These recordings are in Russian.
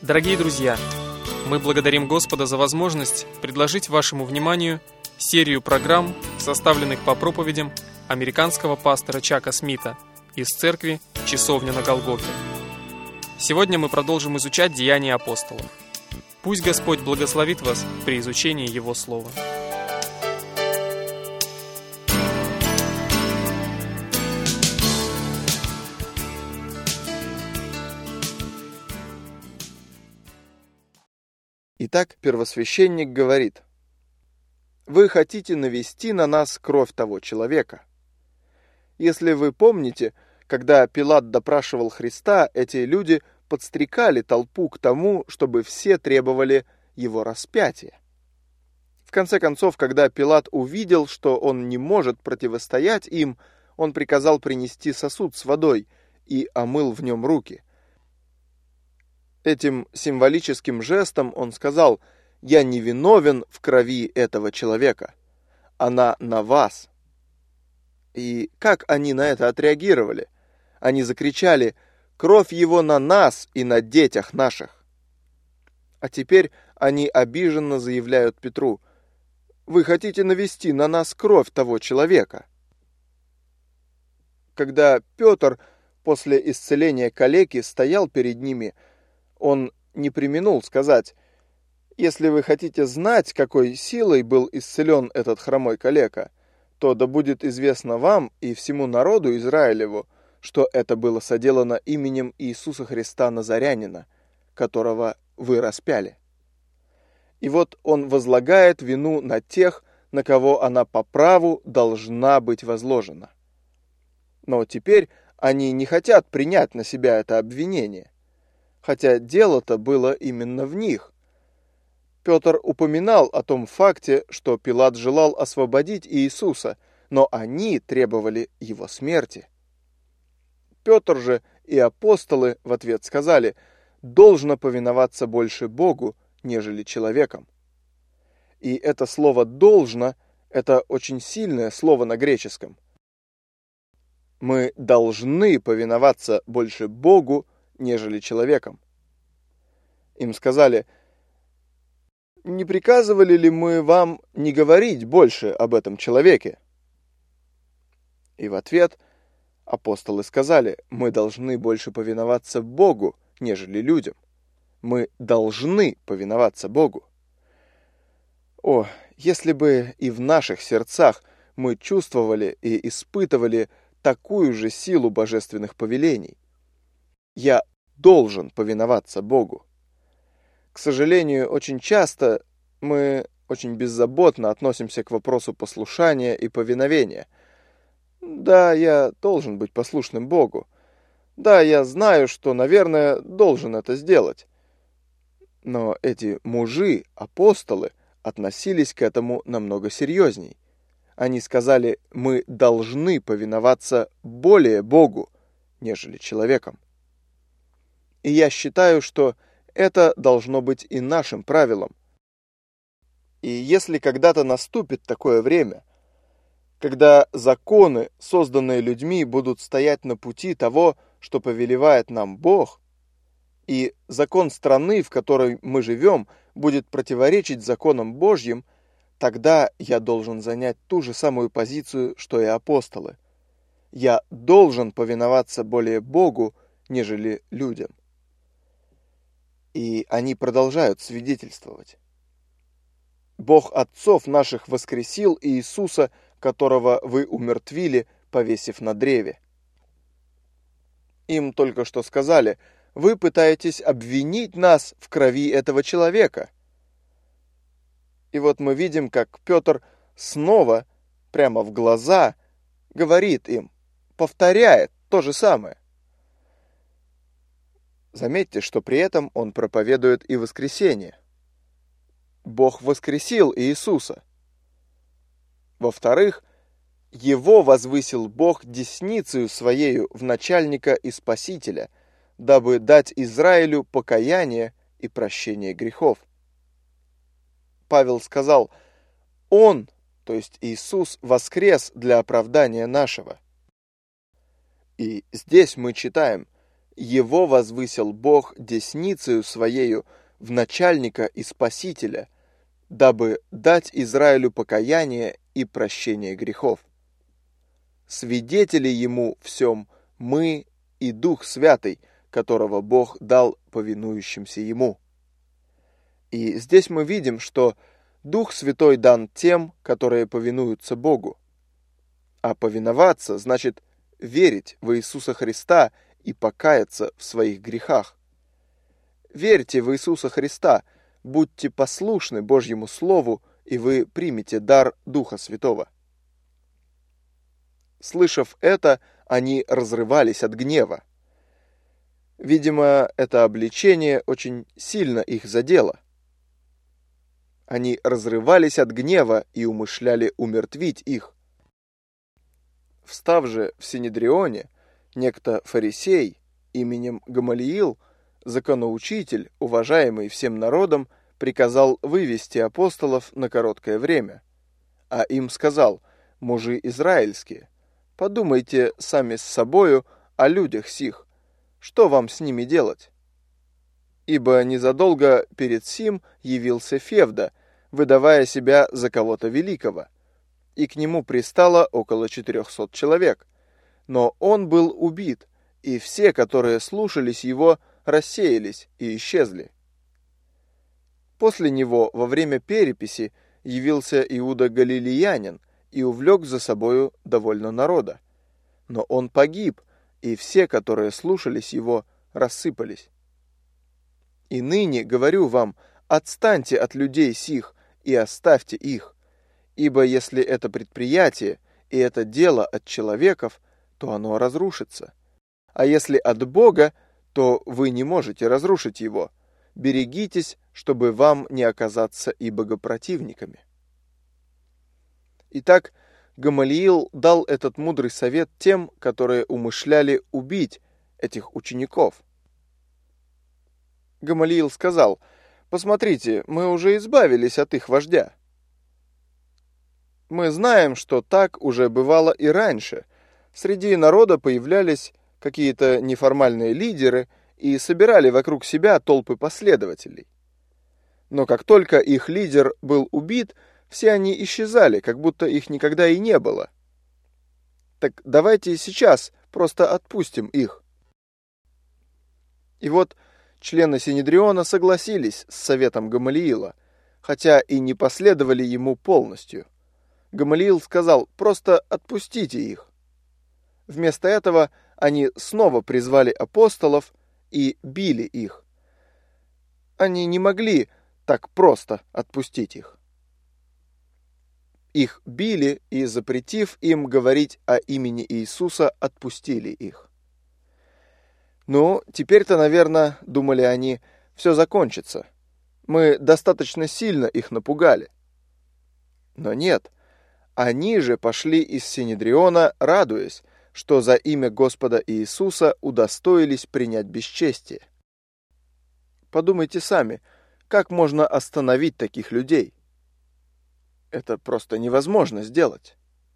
Дорогие друзья, мы благодарим Господа за возможность предложить вашему вниманию серию программ, составленных по проповедям американского пастора Чака Смита из церкви «Часовня на Голгофе». Сегодня мы продолжим изучать Деяния апостолов. Пусть Господь благословит вас при изучении Его Слова. Итак, первосвященник говорит: «Вы хотите навести на нас кровь того человека». Если вы помните, когда Пилат допрашивал Христа, эти люди подстрекали толпу к тому, чтобы все требовали его распятия. В конце концов, когда Пилат увидел, что он не может противостоять им, он приказал принести сосуд с водой и омыл в нем руки. Этим символическим жестом он сказал: «Я не виновен в крови этого человека. Она на вас». И как они на это отреагировали? Они закричали: «Кровь его на нас и на детях наших». А теперь они обиженно заявляют Петру: «Вы хотите навести на нас кровь того человека». Когда Петр после исцеления калеки стоял перед ними, он не преминул сказать: «Если вы хотите знать, какой силой был исцелен этот хромой калека, то да будет известно вам и всему народу Израилеву, что это было соделано именем Иисуса Христа Назарянина, которого вы распяли». И вот он возлагает вину на тех, на кого она по праву должна быть возложена. Но теперь они не хотят принять на себя это обвинение, хотя дело-то было именно в них. Петр упоминал о том факте, что Пилат желал освободить Иисуса, но они требовали его смерти. Петр же и апостолы в ответ сказали: «Должно повиноваться больше Богу, нежели человеком». И это слово «должно» — это очень сильное слово на греческом. Мы должны повиноваться больше Богу, нежели человеком. Им сказали: «Не приказывали ли мы вам не говорить больше об этом человеке?» И в ответ апостолы сказали: «Мы должны больше повиноваться Богу, нежели людям. Мы должны повиноваться Богу». О, если бы и в наших сердцах мы чувствовали и испытывали такую же силу божественных повелений. Я должен повиноваться Богу. К сожалению, очень часто мы очень беззаботно относимся к вопросу послушания и повиновения. Да, я должен быть послушным Богу. Да, я знаю, что, наверное, должен это сделать. Но эти мужи, апостолы, относились к этому намного серьезней. Они сказали: мы должны повиноваться более Богу, нежели человеком. И я считаю, что это должно быть и нашим правилом. И если когда-то наступит такое время, когда законы, созданные людьми, будут стоять на пути того, что повелевает нам Бог, и закон страны, в которой мы живем, будет противоречить законам Божьим, тогда я должен занять ту же самую позицию, что и апостолы. Я должен повиноваться более Богу, нежели людям. И они продолжают свидетельствовать. Бог отцов наших воскресил Иисуса, которого вы умертвили, повесив на древе. Им только что сказали: вы пытаетесь обвинить нас в крови этого человека. И вот мы видим, как Петр снова, прямо в глаза, говорит им, повторяет то же самое. Заметьте, что при этом он проповедует и воскресение. Бог воскресил Иисуса. Во-вторых, его возвысил Бог десницею своею в начальника и спасителя, дабы дать Израилю покаяние и прощение грехов. Павел сказал: Он, то есть Иисус, воскрес для оправдания нашего. И здесь мы читаем: его возвысил Бог десницею Своею в начальника и Спасителя, дабы дать Израилю покаяние и прощение грехов. Свидетели Ему всем мы и Дух Святый, которого Бог дал повинующимся Ему». И здесь мы видим, что Дух Святой дан тем, которые повинуются Богу. А повиноваться значит верить в Иисуса Христа и покаяться в своих грехах. Верьте в Иисуса Христа, будьте послушны Божьему Слову, и вы примете дар Духа Святого. Слышав это, они разрывались от гнева. Видимо, это обличение очень сильно их задело. Они разрывались от гнева и умышляли умертвить их. Встав же в Синедрионе, некто фарисей именем Гамалиил, законоучитель, уважаемый всем народом, приказал вывести апостолов на короткое время. А им сказал: «Мужи израильские, подумайте сами с собою о людях сих, что вам с ними делать? Ибо незадолго перед сим явился Февда, выдавая себя за кого-то великого, и к нему пристало около 400 человек. Но он был убит, и все, которые слушались его, рассеялись и исчезли. После него во время переписи явился Иуда Галилеянин и увлек за собою довольно народа. Но он погиб, и все, которые слушались его, рассыпались. И ныне говорю вам, отстаньте от людей сих и оставьте их, ибо если это предприятие и это дело от человеков, то оно разрушится. А если от Бога, то вы не можете разрушить его. Берегитесь, чтобы вам не оказаться и богопротивниками». Итак, Гамалиил дал этот мудрый совет тем, которые умышляли убить этих учеников. Гамалиил сказал: «Посмотрите, мы уже избавились от их вождя. Мы знаем, что так уже бывало и раньше. Среди народа появлялись какие-то неформальные лидеры и собирали вокруг себя толпы последователей. Но как только их лидер был убит, все они исчезали, как будто их никогда и не было. Так давайте сейчас просто отпустим их». И вот члены Синедриона согласились с советом Гамалиила, хотя и не последовали ему полностью. Гамалиил сказал: «Просто отпустите их». Вместо этого они снова призвали апостолов и били их. Они не могли так просто отпустить их. Их били и, запретив им говорить о имени Иисуса, отпустили их. «Ну, теперь-то, наверное, — думали они, — все закончится. Мы достаточно сильно их напугали». Но нет, они же пошли из Синедриона, радуясь, что за имя Господа Иисуса удостоились принять бесчестие. Подумайте сами, как можно остановить таких людей? Это просто невозможно сделать.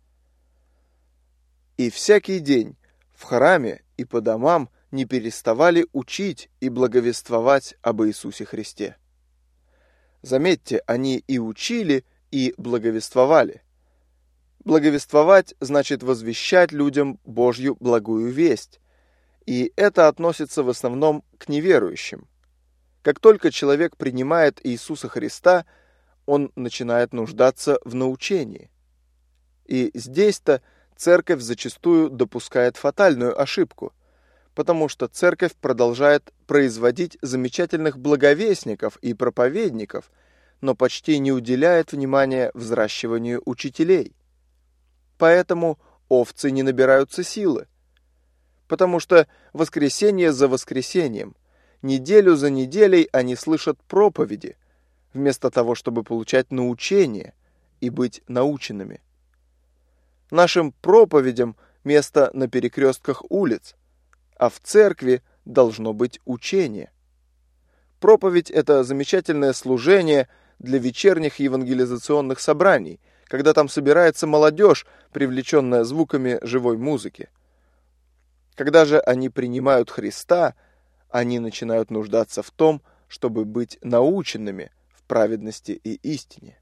И всякий день в храме и по домам не переставали учить и благовествовать об Иисусе Христе. Заметьте, они и учили, и благовествовали. Благовествовать значит возвещать людям Божью благую весть, и это относится в основном к неверующим. Как только человек принимает Иисуса Христа, он начинает нуждаться в научении. И здесь-то церковь зачастую допускает фатальную ошибку, потому что церковь продолжает производить замечательных благовестников и проповедников, но почти не уделяет внимания взращиванию учителей. Поэтому овцы не набираются силы, потому что воскресенье за воскресеньем, неделю за неделей они слышат проповеди, вместо того, чтобы получать научение и быть наученными. Нашим проповедям место на перекрестках улиц, а в церкви должно быть учение. Проповедь – это замечательное служение для вечерних евангелизационных собраний, когда там собирается молодежь, привлеченная звуками живой музыки. Когда же они принимают Христа, они начинают нуждаться в том, чтобы быть наученными в праведности и истине.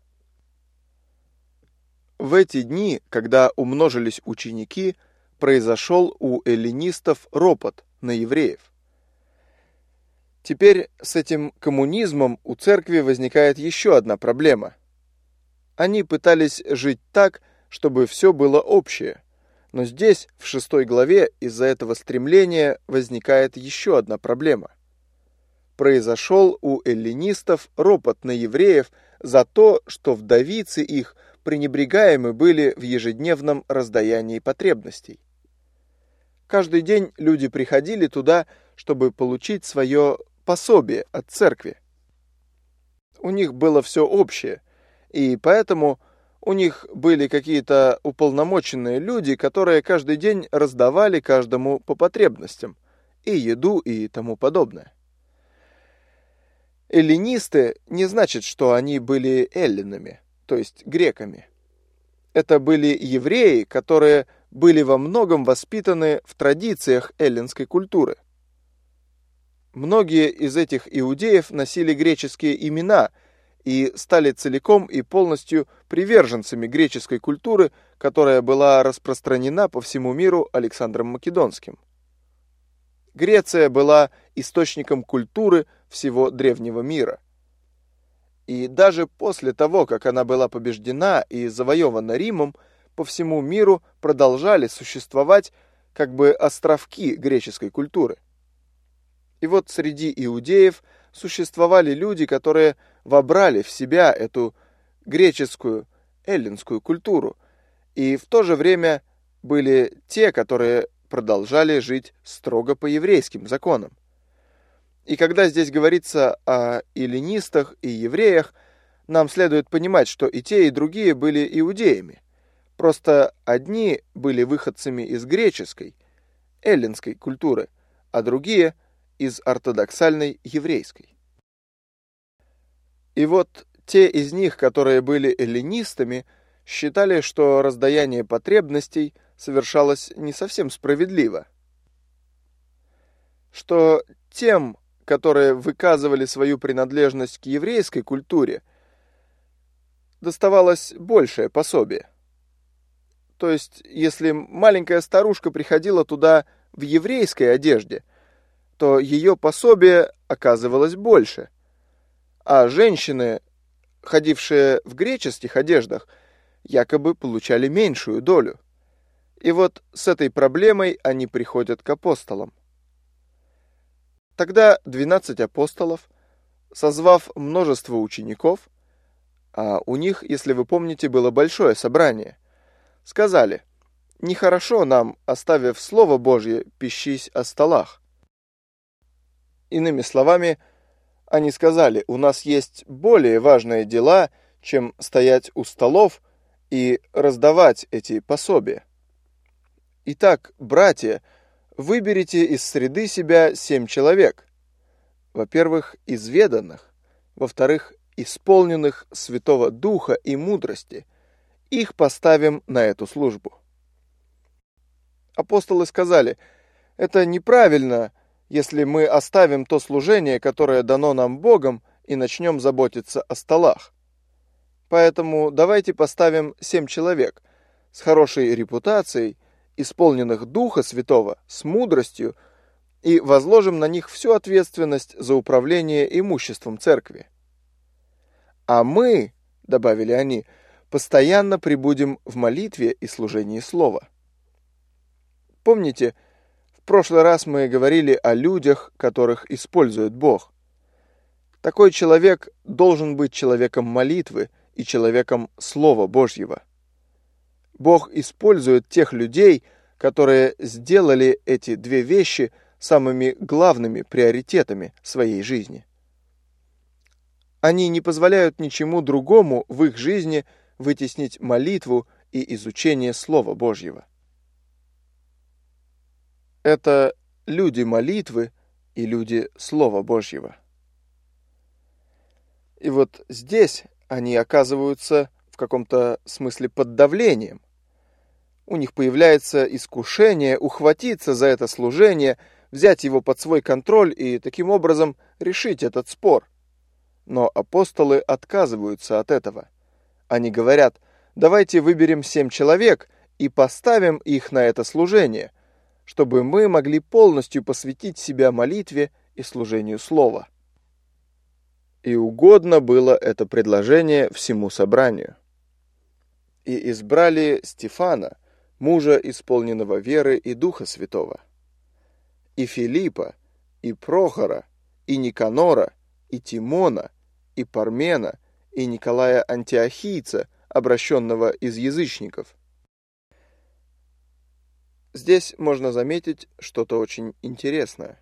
В эти дни, когда умножились ученики, произошел у эллинистов ропот на евреев. Теперь с этим коммунизмом у церкви возникает еще одна проблема. Они пытались жить так, чтобы все было общее. Но здесь, в 6 главе, из-за этого стремления возникает еще одна проблема. Произошел у эллинистов ропот на евреев за то, что вдовицы их пренебрегаемы были в ежедневном раздаянии потребностей. Каждый день люди приходили туда, чтобы получить свое пособие от церкви. У них было все общее, и поэтому у них были какие-то уполномоченные люди, которые каждый день раздавали каждому по потребностям, и еду, и тому подобное. Эллинисты не значит, что они были эллинами, то есть греками. Это были евреи, которые были во многом воспитаны в традициях эллинской культуры. Многие из этих иудеев носили греческие имена и стали целиком и полностью приверженцами греческой культуры, которая была распространена по всему миру Александром Македонским. Греция была источником культуры всего древнего мира. И даже после того, как она была побеждена и завоевана Римом, по всему миру продолжали существовать как бы островки греческой культуры. И вот среди иудеев существовали люди, которые вобрали в себя эту греческую, эллинскую культуру, и в то же время были те, которые продолжали жить строго по еврейским законам. И когда здесь говорится о эллинистах и евреях, нам следует понимать, что и те, и другие были иудеями. Просто одни были выходцами из греческой, эллинской культуры, а другие – из ортодоксальной еврейской. И вот те из них, которые были эллинистами, считали, что раздаяние потребностей совершалось не совсем справедливо. Что тем, которые выказывали свою принадлежность к еврейской культуре, доставалось большее пособие. То есть, если маленькая старушка приходила туда в еврейской одежде, то ее пособие оказывалось больше, а женщины, ходившие в греческих одеждах, якобы получали меньшую долю. И вот с этой проблемой они приходят к апостолам. Тогда 12 апостолов, созвав множество учеников, а у них, если вы помните, было большое собрание, сказали: «Нехорошо нам, оставив Слово Божье, пищись о столах». Иными словами, они сказали: у нас есть более важные дела, чем стоять у столов и раздавать эти пособия. Итак, братья, выберите из среды себя 7 человек. Во-первых, изведанных, во-вторых, исполненных Святого Духа и мудрости. Их поставим на эту службу. Апостолы сказали: это неправильно, если мы оставим то служение, которое дано нам Богом, и начнем заботиться о столах. Поэтому давайте поставим 7 человек с хорошей репутацией, исполненных Духа Святого, с мудростью, и возложим на них всю ответственность за управление имуществом церкви. А мы, добавили они, постоянно пребудем в молитве и служении слова. Помните, в прошлый раз мы говорили о людях, которых использует Бог. Такой человек должен быть человеком молитвы и человеком Слова Божьего. Бог использует тех людей, которые сделали эти две вещи самыми главными приоритетами своей жизни. Они не позволяют ничему другому в их жизни вытеснить молитву и изучение Слова Божьего. Это люди молитвы и люди Слова Божьего. И вот здесь они оказываются в каком-то смысле под давлением. У них появляется искушение ухватиться за это служение, взять его под свой контроль и таким образом решить этот спор. Но апостолы отказываются от этого. Они говорят: давайте выберем 7 человек и поставим их на это служение, чтобы мы могли полностью посвятить себя молитве и служению слова. И угодно было это предложение всему собранию. И избрали Стефана, мужа, исполненного веры и Духа Святого, и Филиппа, и Прохора, и Никанора, и Тимона, и Пармена, и Николая Антиохийца, обращенного из язычников. Здесь можно заметить что-то очень интересное.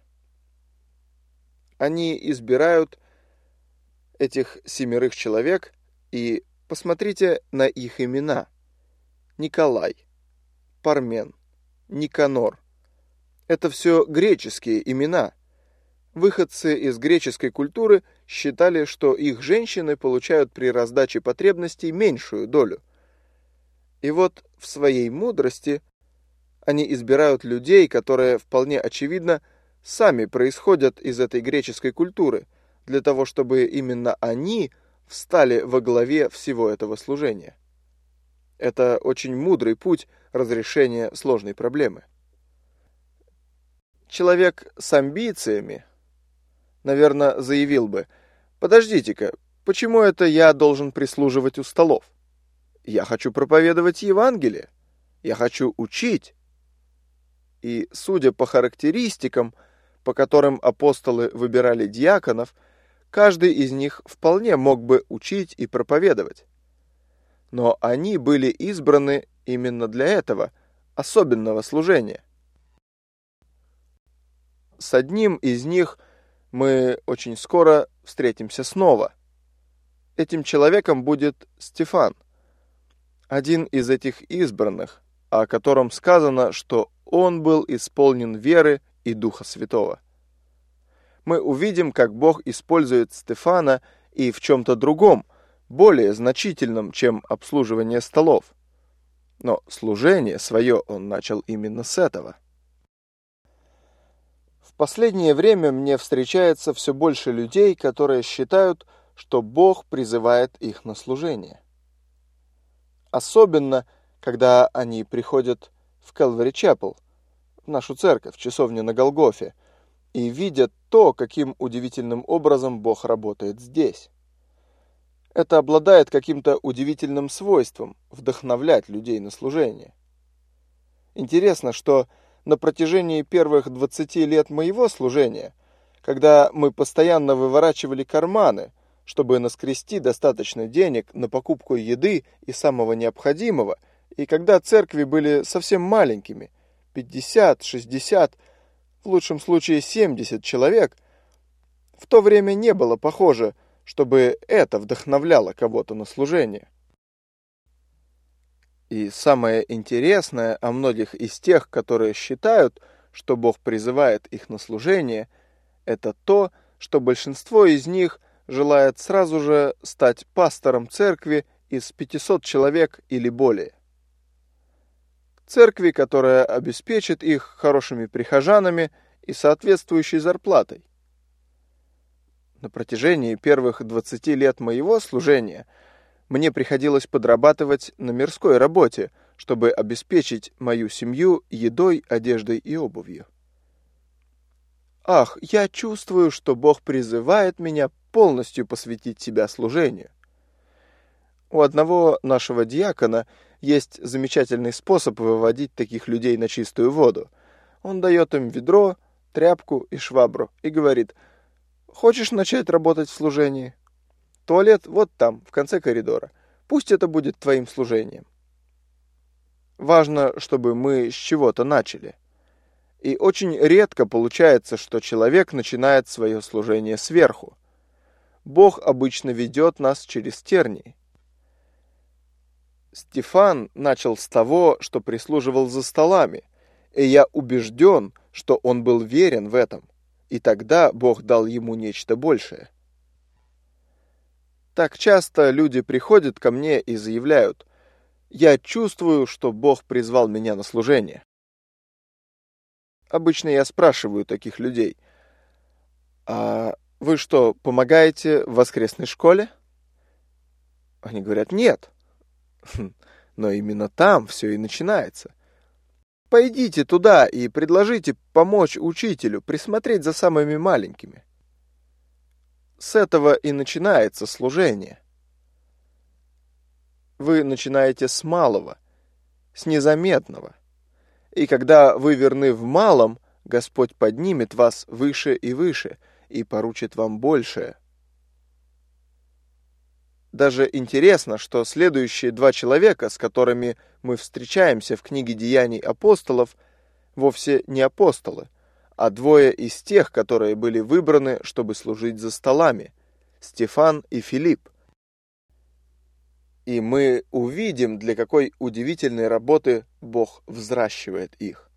Они избирают этих 7 человек, и посмотрите на их имена. Николай, Пармен, Никанор. Это все греческие имена. Выходцы из греческой культуры считали, что их женщины получают при раздаче потребностей меньшую долю. И вот в своей мудрости они избирают людей, которые, вполне очевидно, сами происходят из этой греческой культуры, для того, чтобы именно они встали во главе всего этого служения. Это очень мудрый путь разрешения сложной проблемы. Человек с амбициями, наверное, заявил бы: подождите-ка, почему это я должен прислуживать у столов? Я хочу проповедовать Евангелие, я хочу учить. И, судя по характеристикам, по которым апостолы выбирали диаконов, каждый из них вполне мог бы учить и проповедовать. Но они были избраны именно для этого особенного служения. С одним из них мы очень скоро встретимся снова. Этим человеком будет Стефан, один из этих избранных, о котором сказано, что он был исполнен веры и Духа Святого. Мы увидим, как Бог использует Стефана и в чем-то другом, более значительном, чем обслуживание столов. Но служение свое он начал именно с этого. В последнее время мне встречается все больше людей, которые считают, что Бог призывает их на служение. Особенно, когда они приходят в Calvary Chapel, в нашу церковь, часовню на Голгофе, и видят то, каким удивительным образом Бог работает здесь. Это обладает каким-то удивительным свойством вдохновлять людей на служение. Интересно, что на протяжении первых 20 лет моего служения, когда мы постоянно выворачивали карманы, чтобы наскрести достаточно денег на покупку еды и самого необходимого, и когда церкви были совсем маленькими, 50, 60, в лучшем случае 70 человек, в то время не было похоже, чтобы это вдохновляло кого-то на служение. И самое интересное о многих из тех, которые считают, что Бог призывает их на служение, это то, что большинство из них желает сразу же стать пастором церкви из 500 человек или более. Церкви, которая обеспечит их хорошими прихожанами и соответствующей зарплатой. На протяжении первых 20 лет моего служения мне приходилось подрабатывать на мирской работе, чтобы обеспечить мою семью едой, одеждой и обувью. Ах, я чувствую, что Бог призывает меня полностью посвятить себя служению. У одного нашего диакона есть замечательный способ выводить таких людей на чистую воду. Он дает им ведро, тряпку и швабру и говорит: «Хочешь начать работать в служении? Туалет вот там, в конце коридора. Пусть это будет твоим служением». Важно, чтобы мы с чего-то начали. И очень редко получается, что человек начинает свое служение сверху. Бог обычно ведет нас через тернии. Стефан начал с того, что прислуживал за столами, и я убежден, что он был верен в этом, и тогда Бог дал ему нечто большее. Так часто люди приходят ко мне и заявляют: Я чувствую, что Бог призвал меня на служение. Обычно я спрашиваю таких людей: а вы что, помогаете в воскресной школе? Они говорят: нет. Но именно там все и начинается. Пойдите туда и предложите помочь учителю присмотреть за самыми маленькими. С этого и начинается служение. Вы начинаете с малого, с незаметного. И когда вы верны в малом, Господь поднимет вас выше и выше и поручит вам большее. Даже интересно, что следующие 2 человека, с которыми мы встречаемся в книге Деяний апостолов, вовсе не апостолы, а 2 из тех, которые были выбраны, чтобы служить за столами – Стефан и Филипп. И мы увидим, для какой удивительной работы Бог взращивает их.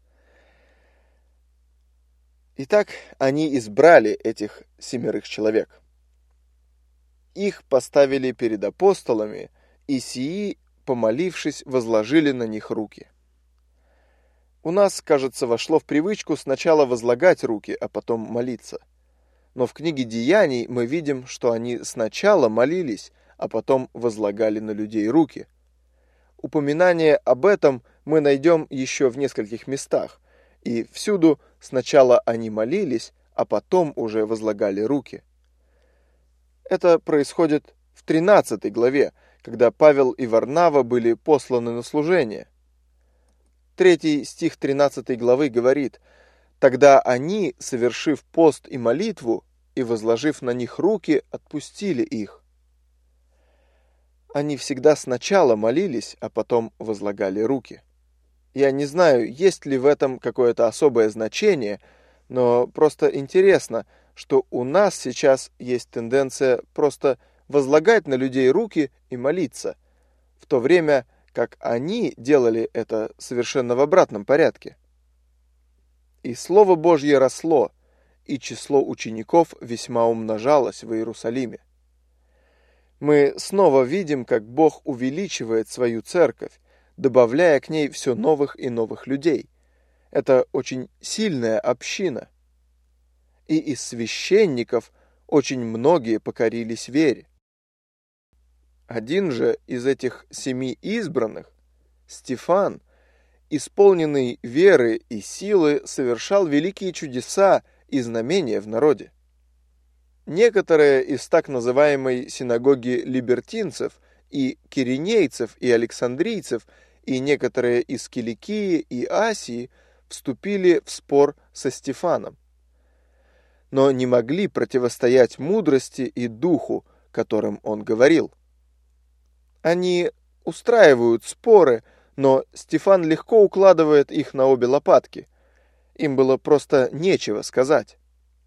Итак, они избрали этих 7 человек. Их поставили перед апостолами, и сии, помолившись, возложили на них руки. У нас, кажется, вошло в привычку сначала возлагать руки, а потом молиться. Но в книге Деяний мы видим, что они сначала молились, а потом возлагали на людей руки. Упоминание об этом мы найдем еще в нескольких местах, и всюду сначала они молились, а потом уже возлагали руки. Это происходит в 13 главе, когда Павел и Варнава были посланы на служение. 3 стих 13 главы говорит: «Тогда они, совершив пост и молитву, и возложив на них руки, отпустили их». Они всегда сначала молились, а потом возлагали руки. Я не знаю, есть ли в этом какое-то особое значение, но просто интересно, что у нас сейчас есть тенденция просто возлагать на людей руки и молиться, в то время как они делали это совершенно в обратном порядке. И Слово Божье росло, и число учеников весьма умножалось в Иерусалиме. Мы снова видим, как Бог увеличивает свою церковь, добавляя к ней все новых и новых людей. Это очень сильная община. И из священников очень многие покорились вере. Один же из этих 7 избранных, Стефан, исполненный веры и силы, совершал великие чудеса и знамения в народе. Некоторые из так называемой синагоги либертинцев и киринейцев и александрийцев и некоторые из Киликии и Асии вступили в спор со Стефаном, но не могли противостоять мудрости и духу, которым он говорил. Они устраивают споры, но Стефан легко укладывает их на обе лопатки. Им было просто нечего сказать.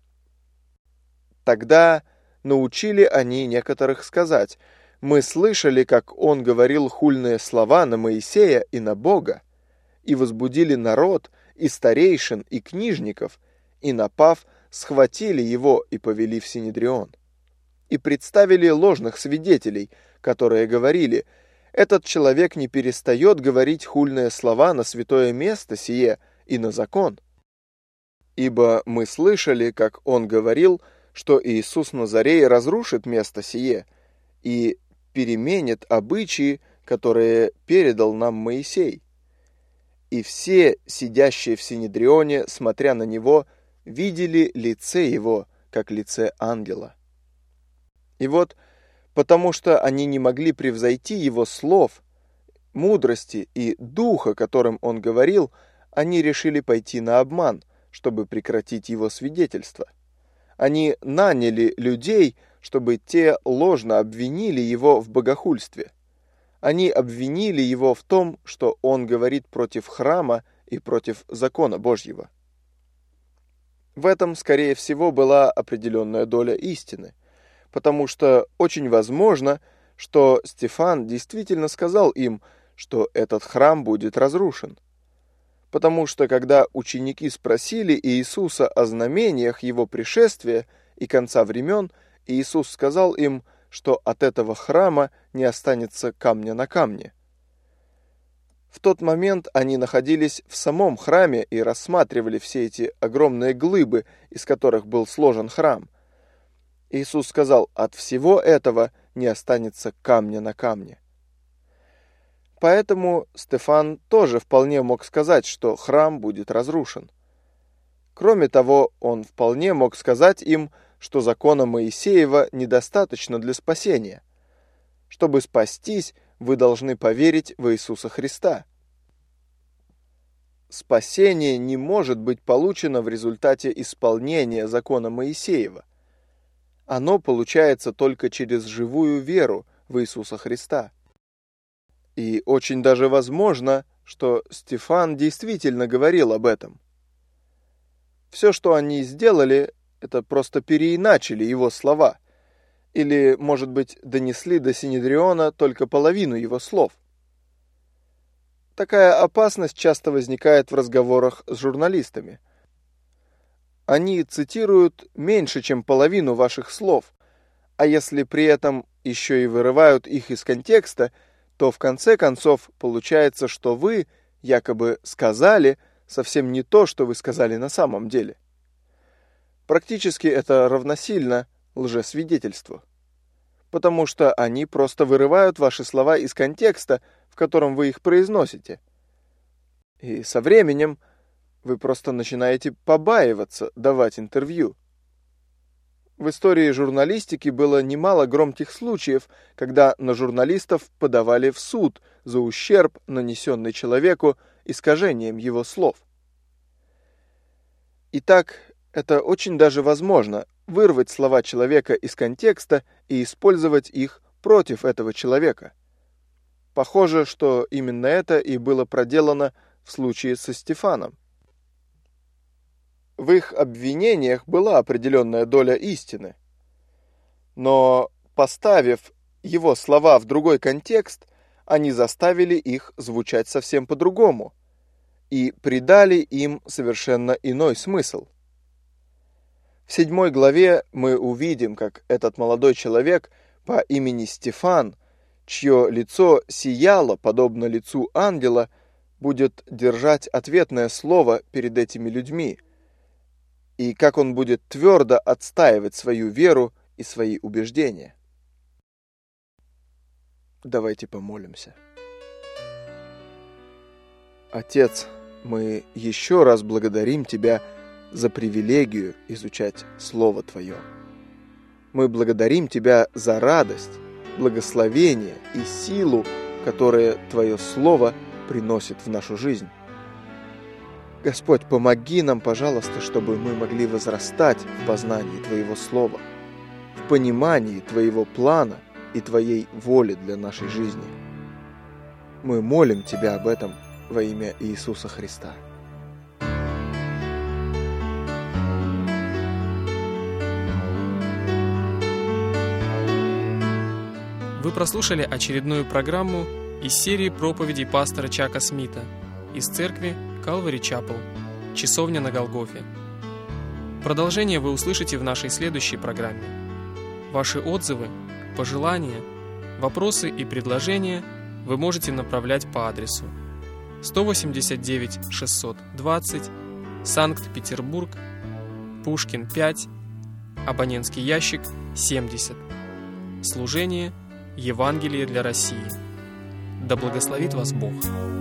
Тогда научили они некоторых сказать: «Мы слышали, как он говорил хульные слова на Моисея и на Бога, и возбудили народ, и старейшин, и книжников, и, напав, схватили его и повели в Синедрион. И представили ложных свидетелей, которые говорили: этот человек не перестает говорить хульные слова на святое место сие и на закон. Ибо мы слышали, как он говорил, что Иисус Назарей разрушит место сие и переменит обычаи, которые передал нам Моисей. И все, сидящие в Синедрионе, смотря на него, видели лице его, как лице ангела». И вот, потому что они не могли превзойти его слов, мудрости и духа, которым он говорил, они решили пойти на обман, чтобы прекратить его свидетельство. Они наняли людей, чтобы те ложно обвинили его в богохульстве. Они обвинили его в том, что он говорит против храма и против закона Божьего. В этом, скорее всего, была определенная доля истины, потому что очень возможно, что Стефан действительно сказал им, что этот храм будет разрушен. Потому что, когда ученики спросили Иисуса о знамениях его пришествия и конца времен, Иисус сказал им, что от этого храма не останется камня на камне. В тот момент они находились в самом храме и рассматривали все эти огромные глыбы, из которых был сложен храм. Иисус сказал: «От всего этого не останется камня на камне». Поэтому Стефан тоже вполне мог сказать, что храм будет разрушен. Кроме того, он вполне мог сказать им, что закона Моисеева недостаточно для спасения. Чтобы спастись, вы должны поверить в Иисуса Христа. Спасение не может быть получено в результате исполнения закона Моисеева. Оно получается только через живую веру в Иисуса Христа. И очень даже возможно, что Стефан действительно говорил об этом. Все, что они сделали, это просто переиначили его слова. Или, может быть, донесли до Синедриона только половину его слов. Такая опасность часто возникает в разговорах с журналистами. Они цитируют меньше, чем половину ваших слов, а если при этом еще и вырывают их из контекста, то в конце концов получается, что вы якобы сказали совсем не то, что вы сказали на самом деле. Практически это равносильно лжесвидетельству, потому что они просто вырывают ваши слова из контекста, в котором вы их произносите. И со временем вы просто начинаете побаиваться давать интервью. В истории журналистики было немало громких случаев, когда на журналистов подавали в суд за ущерб, нанесенный человеку искажением его слов. Итак, это очень даже возможно – вырвать слова человека из контекста и использовать их против этого человека. Похоже, что именно это и было проделано в случае со Стефаном. В их обвинениях была определенная доля истины. Но, поставив его слова в другой контекст, они заставили их звучать совсем по-другому и придали им совершенно иной смысл. В 7 главе мы увидим, как этот молодой человек по имени Стефан, чье лицо сияло, подобно лицу ангела, будет держать ответное слово перед этими людьми, и как он будет твердо отстаивать свою веру и свои убеждения. Давайте помолимся. Отец, мы еще раз благодарим Тебя за привилегию изучать Слово Твое. Мы благодарим Тебя за радость, благословение и силу, которые Твое Слово приносит в нашу жизнь. Господь, помоги нам, пожалуйста, чтобы мы могли возрастать в познании Твоего Слова, в понимании Твоего плана и Твоей воли для нашей жизни. Мы молим Тебя об этом во имя Иисуса Христа. Вы прослушали очередную программу из серии проповедей пастора Чака Смита из церкви Calvary Chapel, Часовня на Голгофе. Продолжение вы услышите в нашей следующей программе. Ваши отзывы, пожелания, вопросы и предложения вы можете направлять по адресу 189 620, Санкт-Петербург, Пушкин 5, абонентский ящик 70. Служение Евангелие для России. Да благословит вас Бог!